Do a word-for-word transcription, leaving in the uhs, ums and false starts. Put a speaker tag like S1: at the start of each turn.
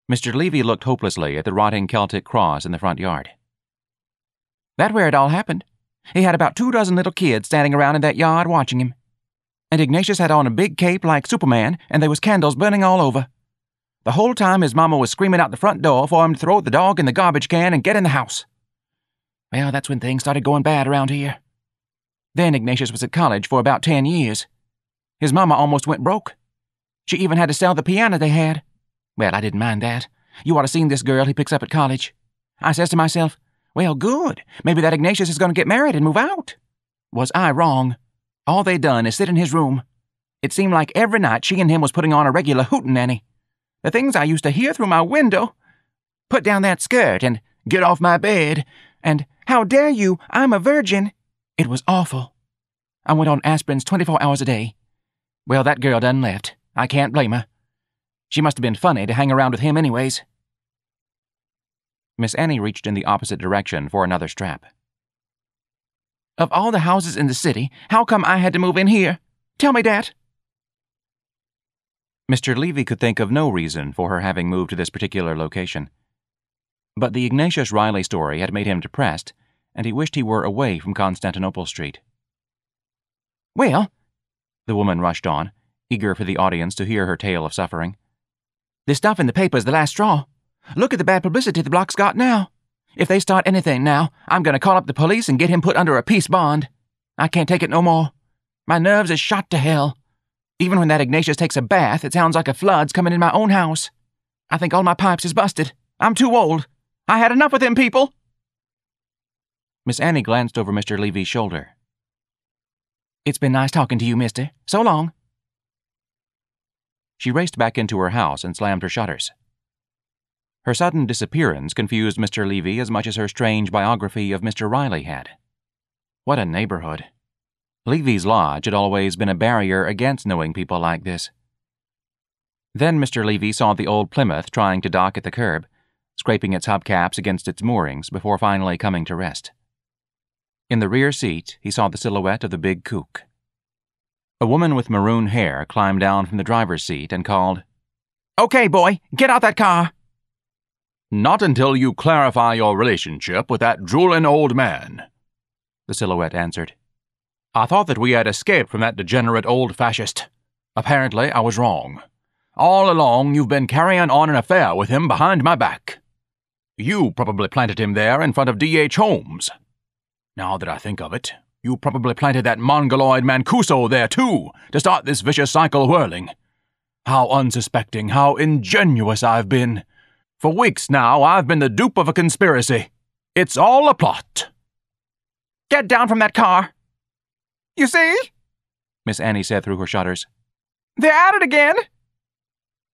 S1: Mister Levy looked hopelessly at the rotting Celtic cross in the front yard. "That's where it all happened. He had about two dozen little kids standing around in that yard watching him. And Ignatius had on a big cape like Superman, and there was candles burning all over. The whole time his mama was screaming out the front door for him to throw the dog in the garbage can and get in the house. Well, that's when things started going bad around here. Then Ignatius was at college for about ten years. His mama almost went broke. She even had to sell the piano they had. Well, I didn't mind that. You ought to seen this girl he picks up at college. I says to myself, well, good. Maybe that Ignatius is going to get married and move out. Was I wrong? All they done is sit in his room. It seemed like every night she and him was putting on a regular hootenanny. The things I used to hear through my window. Put down that skirt and get off my bed and how dare you, I'm a virgin. It was awful. I went on aspirins twenty-four hours a day. Well, that girl done left. I can't blame her. She must have been funny to hang around with him anyways. Miss Annie reached in the opposite direction for another strap. Of all the houses in the city, how come I had to move in here? Tell me that. Mister Levy could think of no reason for her having moved to this particular location. But the Ignatius Riley story had made him depressed, and he wished he were away from Constantinople Street. Well, the woman rushed on, eager for the audience to hear her tale of suffering. This stuff in the paper's the last straw. Look at the bad publicity the block's got now. If they start anything now, I'm going to call up the police and get him put under a peace bond. I can't take it no more. My nerves is shot to hell. Even when that Ignatius takes a bath, it sounds like a flood's coming in my own house. I think all my pipes is busted. I'm too old. I had enough with them people. Miss Annie glanced over Mister Levy's shoulder. It's been nice talking to you, mister. So long. She raced back into her house and slammed her shutters. Her sudden disappearance confused Mister Levy as much as her strange biography of Mister Riley had. What a neighborhood. Levy's Lodge had always been a barrier against knowing people like this. Then Mister Levy saw the old Plymouth trying to dock at the curb, scraping its hubcaps against its moorings before finally coming to rest. In the rear seat, he saw the silhouette of the big coupe. A woman with maroon hair climbed down from the driver's seat and called, "Okay, boy, get out that car."
S2: "Not until you clarify your relationship with that drooling old man," the silhouette answered. "I thought that we had escaped from that degenerate old fascist. Apparently, I was wrong. All along, you've been carrying on an affair with him behind my back. You probably planted him there in front of D H Holmes. Now that I think of it, you probably planted that mongoloid Mancuso there, too, to start this vicious cycle whirling. How unsuspecting, how ingenuous I've been. For weeks now, I've been the dupe of a conspiracy. It's all a plot."
S1: Get down from that car. You see? Miss Annie said through her shutters. They're at it again.